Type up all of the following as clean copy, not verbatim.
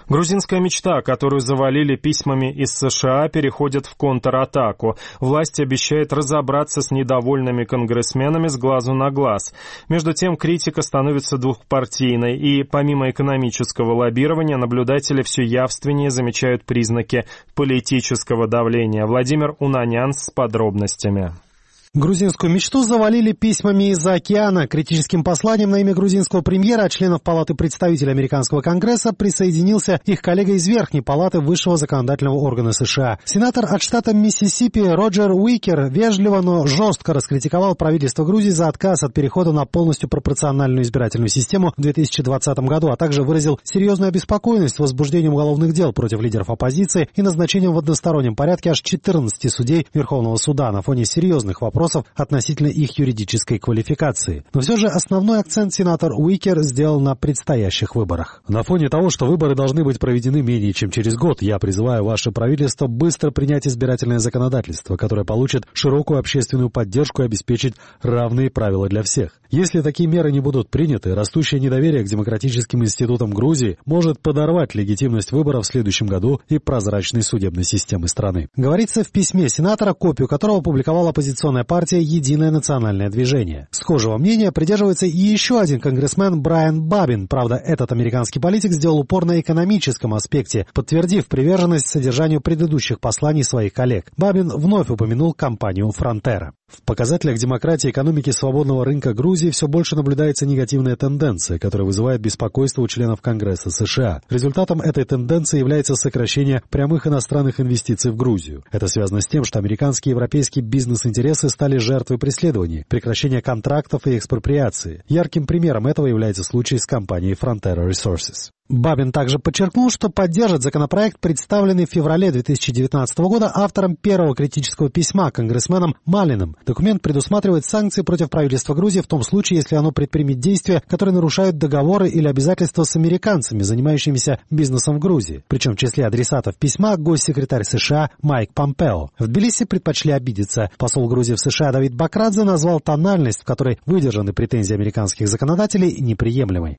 Грузинская мечта, которую завалили письмами из США, переходит в контратаку. Власть обещает разобраться с недовольными конгрессменами с глазу на глаз. Между тем, критика становится двухпартийной, и помимо экономического лоббирования, наблюдатели все явственнее замечают признаки политического давления. Владимир Унанян с подробностями. Грузинскую мечту завалили письмами из-за океана. Критическим посланием на имя грузинского премьера от членов Палаты представителей Американского Конгресса присоединился их коллега из Верхней Палаты Высшего законодательного органа США. Сенатор от штата Миссисипи Роджер Уикер вежливо, но жестко раскритиковал правительство Грузии за отказ от перехода на полностью пропорциональную избирательную систему в 2020 году, а также выразил серьезную обеспокоенность возбуждением уголовных дел против лидеров оппозиции и назначением в одностороннем порядке аж 14 судей Верховного суда на фоне серьезных вопросов относительно их юридической квалификации. Но все же основной акцент сенатор Уикер сделал на предстоящих выборах. На фоне того, что выборы должны быть проведены менее чем через год, я призываю ваше правительство быстро принять избирательное законодательство, которое получит широкую общественную поддержку и обеспечит равные правила для всех. Если такие меры не будут приняты, растущее недоверие к демократическим институтам Грузии может подорвать легитимность выборов в следующем году и прозрачной судебной системы страны. Говорится в письме сенатора, копию которого опубликовала оппозиционная партия «Единое национальное движение». Схожего мнения придерживается и еще один конгрессмен Брайан Бабин. Правда, этот американский политик сделал упор на экономическом аспекте, подтвердив приверженность содержанию предыдущих посланий своих коллег. Бабин вновь упомянул компанию «Фронтера». В показателях демократии и экономики свободного рынка Грузии все больше наблюдается негативная тенденция, которая вызывает беспокойство у членов Конгресса США. Результатом этой тенденции является сокращение прямых иностранных инвестиций в Грузию. Это связано с тем, что американские и европейские бизнес-интересы стали жертвой преследований, прекращения контрактов и экспроприации. Ярким примером этого является случай с компанией Frontera Resources. Бабин также подчеркнул, что поддержит законопроект, представленный в феврале 2019 года автором первого критического письма конгрессменом Малиным. Документ предусматривает санкции против правительства Грузии в том случае, если оно предпримет действия, которые нарушают договоры или обязательства с американцами, занимающимися бизнесом в Грузии. Причем в числе адресатов письма госсекретарь США Майк Помпео. В Тбилиси предпочли обидеться. Посол Грузии в США Давид Бакрадзе назвал тональность, в которой выдержаны претензии американских законодателей, неприемлемой.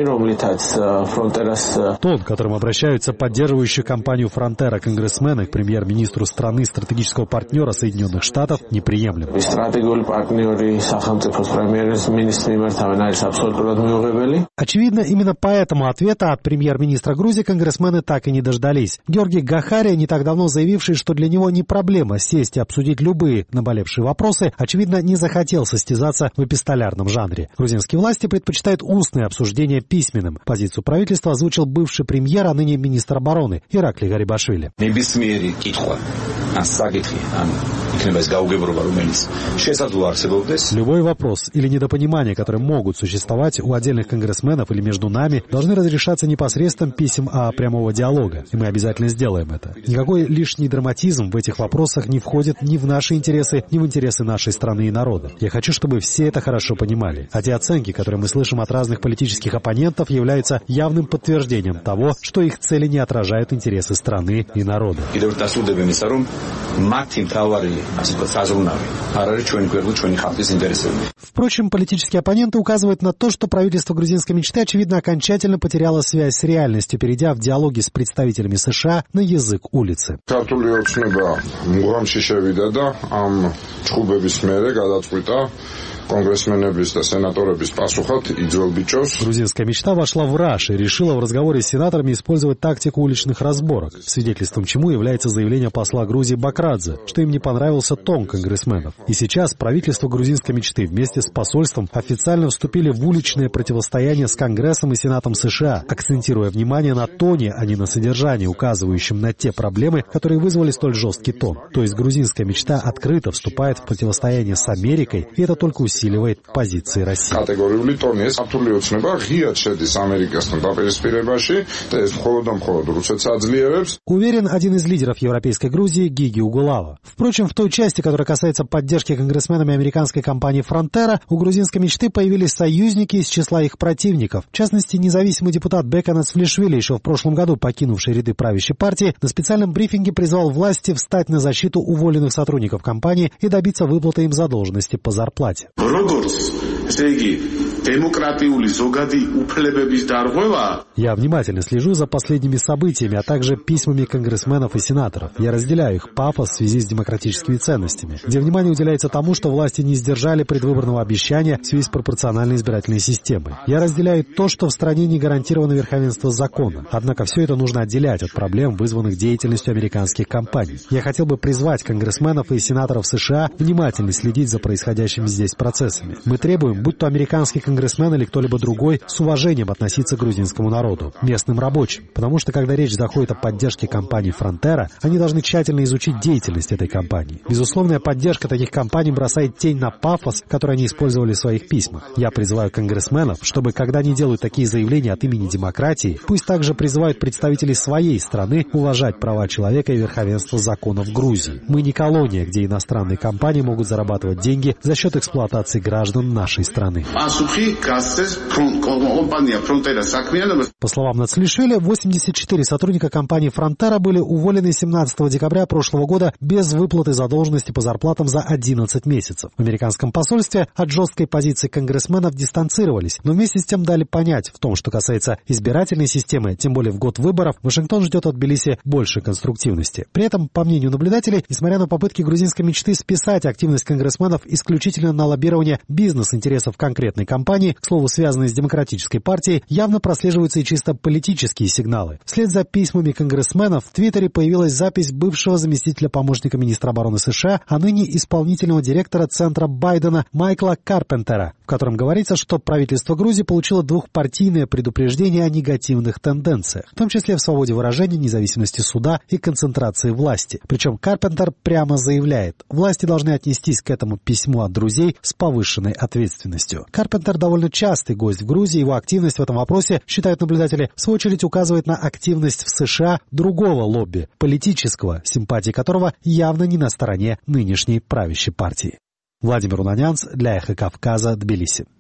Тон, которым обращаются поддерживающие компанию «Фронтера» конгрессмены к премьер-министру страны стратегического партнера Соединенных Штатов, неприемлем. Очевидно, именно поэтому ответа от премьер-министра Грузии конгрессмены так и не дождались. Георгий Гахария, не так давно заявивший, что для него не проблема сесть и обсудить любые наболевшие вопросы, очевидно, не захотел состязаться в эпистолярном жанре. Грузинские власти предпочитают устное обсуждение письменным. Позицию правительства озвучил бывший премьер, а ныне министр обороны Ираклий Гарибашвили. Любой вопрос или недопонимание, которые могут существовать у отдельных конгрессменов или между нами, должны разрешаться не посредством писем, а прямого диалога. И мы обязательно сделаем это. Никакой лишний драматизм в этих вопросах не входит ни в наши интересы, ни в интересы нашей страны и народа. Я хочу, чтобы все это хорошо понимали. А те оценки, которые мы слышим от разных политических оппонентов, являются явным подтверждением того, что их цели не отражают интересы страны и народа. Впрочем, политические оппоненты указывают на то, что правительство грузинской мечты, очевидно, окончательно потеряло связь с реальностью, перейдя в диалоги с представителями США на язык улицы. Грузинская мечта вошла в раж и решила в разговоре с сенаторами использовать тактику уличных разборок, свидетельством чему является заявление посла Грузии Бакрадзе, что им не понравился тон конгрессменов. И сейчас правительство грузинской мечты вместе с посольством официально вступили в уличное противостояние с Конгрессом и Сенатом США, акцентируя внимание на тоне, а не на содержании, указывающем на те проблемы, которые вызвали столь жесткий тон. То есть грузинская мечта открыто вступает в противостояние с Америкой, и это только усиливает позиции России. Уверен один из лидеров европейской Грузии Гиги Угулава. Впрочем, в той части, которая касается поддержки конгрессменами американской компании «Фронтера», у грузинской мечты появились союзники из числа их противников. В частности, независимый депутат Бекан Эцфлишвили, еще в прошлом году покинувший ряды правящей партии, на специальном брифинге призвал власти встать на защиту уволенных сотрудников компании и добиться выплаты им задолженности по зарплате. Я внимательно слежу за последними событиями, а также письмами конгрессменов и сенаторов. Я разделяю их пафос в связи с демократическими ценностями, где внимание уделяется тому, что власти не сдержали предвыборного обещания в связи с пропорциональной избирательной системой. Я разделяю то, что в стране не гарантировано верховенство закона. Однако все это нужно отделять от проблем, вызванных деятельностью американских компаний. Я хотел бы призвать конгрессменов и сенаторов США внимательно следить за происходящими здесь процессами. Мы требуем, будь то американский конгрессмен или кто-либо другой, с уважением относиться к грузинскому народу, местным рабочим. Потому что, когда речь заходит о поддержке компании «Фронтера», они должны тщательно изучить деятельность этой компании. Безусловная поддержка таких компаний бросает тень на пафос, который они использовали в своих письмах. Я призываю конгрессменов, чтобы, когда они делают такие заявления от имени демократии, пусть также призывают представителей своей страны уважать права человека и верховенство закона в Грузии. Мы не колония, где иностранные компании могут зарабатывать деньги за счет эксплуатации граждан нашей страны. По словам Нацлишвили, 84 сотрудника компании «Фронтера» были уволены 17 декабря прошлого года без выплаты задолженности по зарплатам за 11 месяцев. В американском посольстве от жесткой позиции конгрессменов дистанцировались, но вместе с тем дали понять, в том, что касается избирательной системы, тем более в год выборов, Вашингтон ждет от Тбилиси больше конструктивности. При этом, по мнению наблюдателей, несмотря на попытки грузинской мечты списать активность конгрессменов исключительно на лоббирование бизнес-интересов конкретной компании, к слову, связанные с демократической партией, явно прослеживаются и чисто политические сигналы. Вслед за письмами конгрессменов в Твиттере появилась запись бывшего заместителя помощника министра обороны США, а ныне исполнительного директора Центра Байдена Майкла Карпентера, в котором говорится, что правительство Грузии получило двухпартийное предупреждение о негативных тенденциях, в том числе в свободе выражения, независимости суда и концентрации власти. Причем Карпентер прямо заявляет, власти должны отнестись к этому письму от друзей с повышенной ответственностью. Карпентер довольно частый гость в Грузии, его активность в этом вопросе, считают наблюдатели, в свою очередь указывает на активность в США другого лобби, политического, симпатии которого явно не на стороне нынешней правящей партии. Владимир Унанянц для «Эхо Кавказа», Тбилиси.